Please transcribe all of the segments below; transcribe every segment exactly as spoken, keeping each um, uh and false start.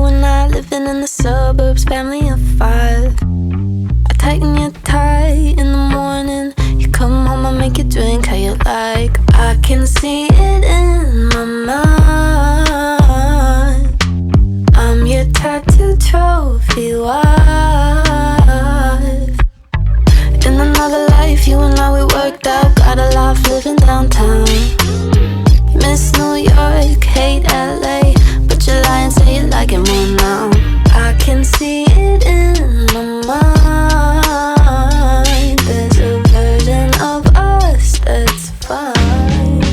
you and I living in the suburbs, family of five. I tighten your tie in the morning. You come home, I make you drink how you like. I can see it in my mind. I'm your tattoo trophy wife. In another life, you and I, we worked out. Got a life living downtown. You miss New York, hate L A, but you lie and say you like it more now. I can see it in my mind. There's a version of us that's fine.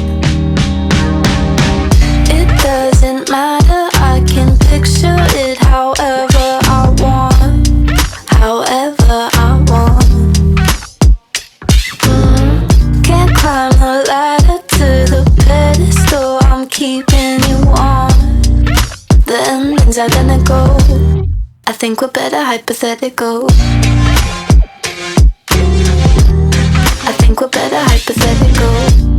It doesn't matter, I can picture it however I want, however I want. mm. Can't climb the ladder to the pedestal I'm keeping you on. The endings are gonna go. I think we're better hypothetical. I think we're better hypothetical.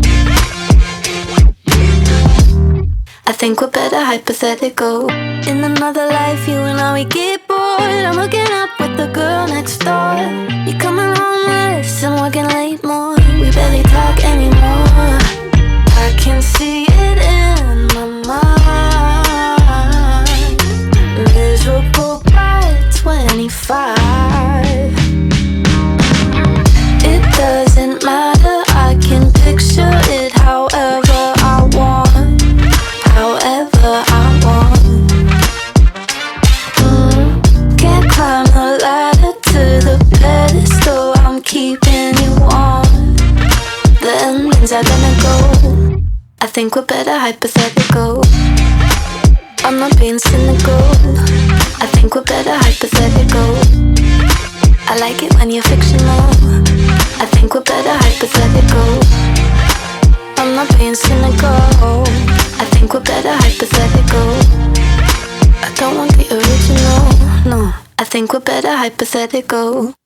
I think we're better hypothetical. In another life, you and I, we get bored. I'm hooking up with the girl next door. You coming home less and working late more. We barely talk anymore. I can see it in my mind. Miserable by twenty-five. It doesn't matter, I can picture it however I want, however I want. mm. Can't climb the ladder to the pedestal I'm keeping you on. The endings are gonna go. I think we're better hypothetical. I'm not being cynical. I think we're better hypothetical. I like it when you're fictional. I think we're better hypothetical. I'm not being cynical. I think we're better hypothetical. I don't want the original, no. I think we're better hypothetical.